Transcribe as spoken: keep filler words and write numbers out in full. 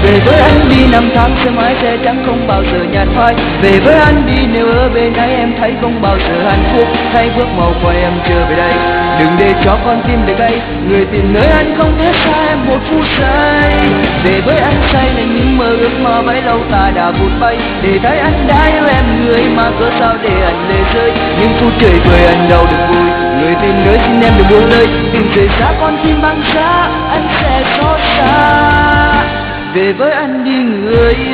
Về với anh đi năm tháng sẽ mãi sẽ chẳng không bao giờ nhạt phai. Về với anh đi nếu ở bên ấy em thấy không bao giờ hạnh phúc. Hãy bước mau qua em trở về đây, đừng để cho con tim để gay. Người tìm nơi anh không thể xa em một phút giây. Về với anh say là những mơ ước mà bấy lâu ta đã vụt bay. Để thấy anh đã yêu em người mà cớ sao để anh lệ rơi. Nhưng phút trời vơi anh đâu được vui. Người tìm nơi xin em đừng buông lời, đừng rời xa con tim băng giá, anh sẽ xót xa. Về với anh đi người